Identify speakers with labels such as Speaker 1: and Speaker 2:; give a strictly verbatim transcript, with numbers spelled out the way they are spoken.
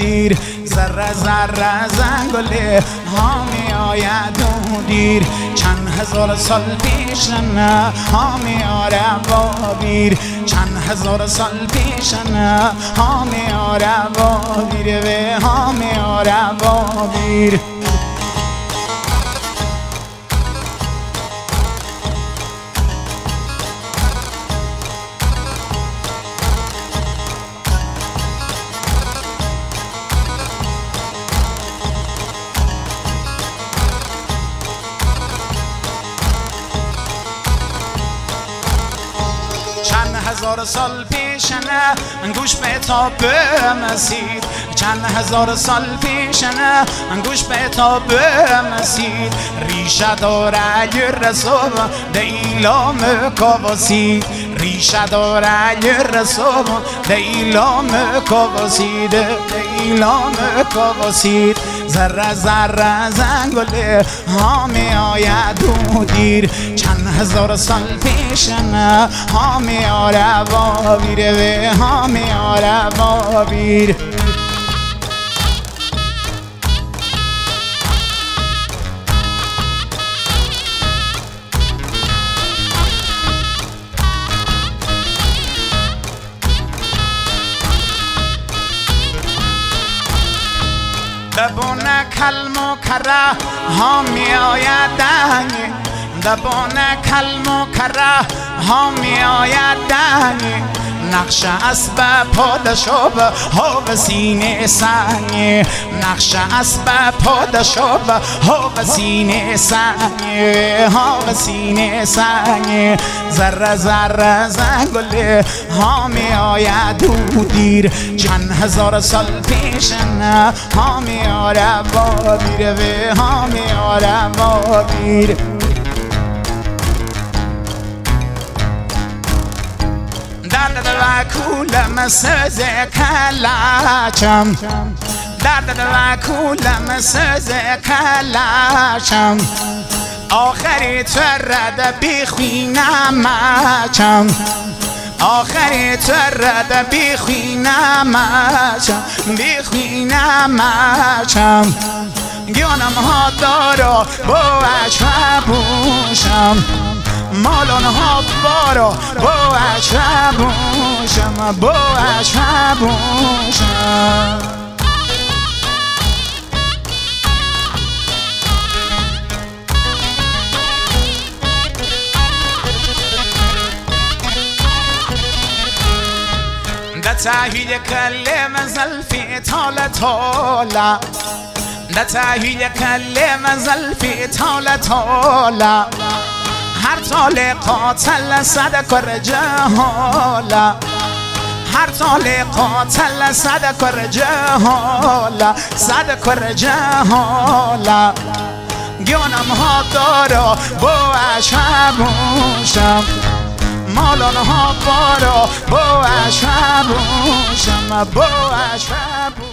Speaker 1: دیر، ذره ذره زنگله ها می آید و دیر. چند هزار سال پیش نه ها می آره بابیر، چند هزار سال پیش نه ها می آره بابیر و ها می آره بابیر. چند هزار سال پیش نه گوش به تاب مسید، چند هزار سال پیش نه گوش به تاب مسید. ریشه داره ی رسول ده ایلام کاباسید، ریشه داره ی رسول ده ایلام کاباسید، ده ایلام کاباسید. ذره ذره زنگله ها می آید و دیر، چند هزار سال پیش نه ها می آره بابیر و ها می آره بابیر. دبون کلم و کره ها می آید دنگ، دبون کلم و کره ها می آید دنگ. نقش اسب پادشاه ها و سینه سنگ، نقش اسب پادشاه ها و سینه سنگ، ها و سینه سنگ. ذره ذره زنگله ها می آید و دیر، چند هزار سال پیش نه ها می آره بابیر و ها می آره بابیر. درد دل کولم سوز کلاشم، درد دل کولم سوز کلاشم. آخری تو رد بیخوینم چم، آخری تو رد بیخوینم چم، بیخوینم چم. گیانم ها دارا با عجبوشم، مالان ها بارا با عجبوشم، با عجبوشم. ده تهیل کلم زلفی تاله تاله، ده تهیل کلم زلفی تاله تاله. هر طال قاتل صد کر جهاله، هر طال قاتل صد کر جهاله، صد کر جهاله. گیانم ها دارا با عجبوشم، مالان ها بارا با عجبوشم، با عجبوشم.